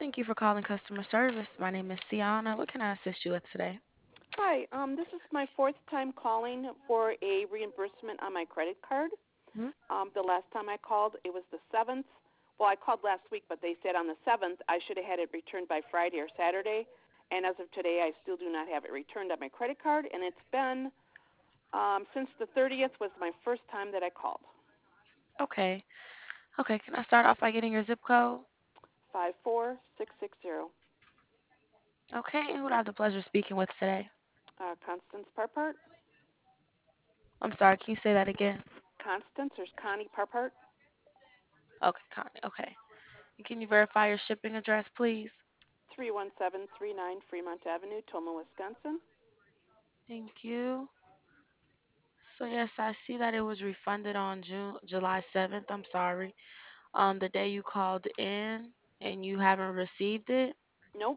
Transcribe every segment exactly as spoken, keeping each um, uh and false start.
Thank you for calling customer service. My name is Sienna. What can I assist you with today? Hi, um, this is my fourth time calling for a reimbursement on my credit card. Hmm? Um, the last time I called, it was the seventh. Well, I called last week, but they said on the seventh I should have had it returned by Friday or Saturday. And as of today, I still do not have it returned on my credit card. And it's been um, since the thirtieth was my first time that I called. Okay. Okay, can I start off by getting your zip code? Five four six six zero. Okay, and who do I have the pleasure of speaking with today? Uh, Constance Parpart. I'm sorry, can you say that again? Constance, there's Connie Parpart. Okay, Connie. Okay. And can you verify your shipping address, please? Three one seven three nine Fremont Avenue, Toma, Wisconsin. Thank you. So yes, I see that it was refunded on June July seventh. I'm sorry. Um, the day you called in and you haven't received it. Nope.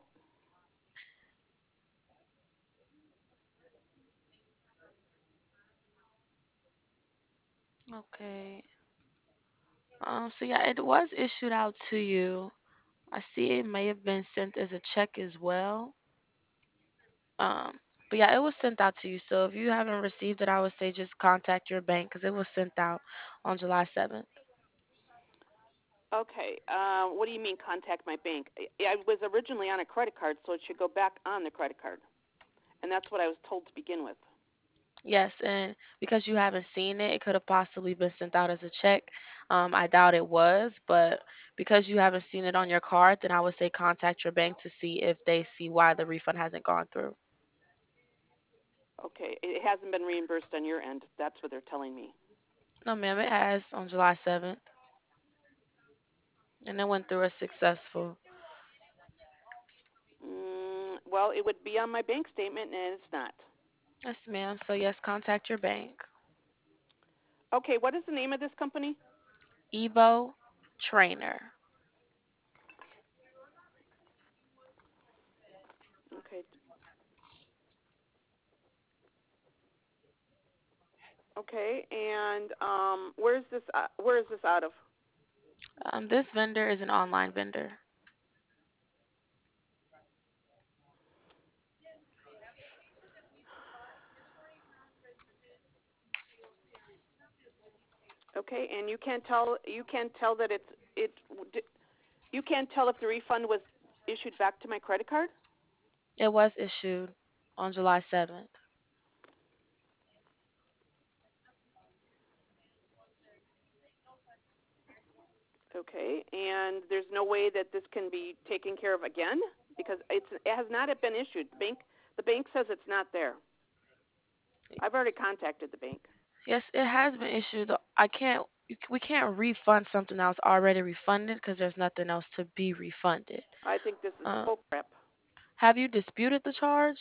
Okay. Um, so yeah, it was issued out to you. I see it may have been sent as a check as well. Um, but yeah, it was sent out to you. So if you haven't received it, I would say just contact your bank because it was sent out on July seventh. Okay. Uh, what do you mean contact my bank? I I was originally on a credit card, so it should go back on the credit card. And that's what I was told to begin with. Yes, and because you haven't seen it, it could have possibly been sent out as a check. Um, I doubt it was, but because you haven't seen it on your card, then I would say contact your bank to see if they see why the refund hasn't gone through. Okay. It hasn't been reimbursed on your end. That's what they're telling me. No, ma'am, it has on July seventh, and it went through as successful. Mm, well, it would be on my bank statement, and it's not. Yes, ma'am. So yes, contact your bank. Okay. What is the name of this company? Evo Trainer. Okay. Okay. And um, where is this? Uh, where is this out of? Um, this vendor is an online vendor. Okay. And you can't tell. You can't tell that it's it. You can't tell if the refund was issued back to my credit card. It was issued on July seventh. Okay, and there's no way that this can be taken care of again because it's it has not been issued. The bank the bank says it's not there. I've already contacted the bank. Yes, it has been issued. I can't. you c- We can't refund something that was already refunded because there's nothing else to be refunded. I think this is Um, bull crap. have you disputed the charge?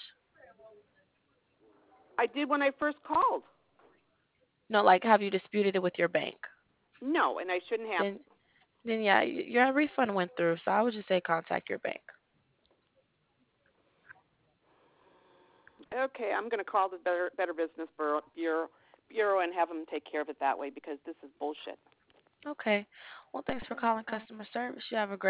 I did when I first called. No, like have you disputed it with your bank? No, and I shouldn't have. Then, then yeah, y- your refund went through. So I would just say contact your bank. Okay, I'm going to call the Better Better Business Bureau, Bureau Bureau and have them take care of it that way because this is bullshit. Okay. Well, thanks for Okay, calling bye. customer service. You have a great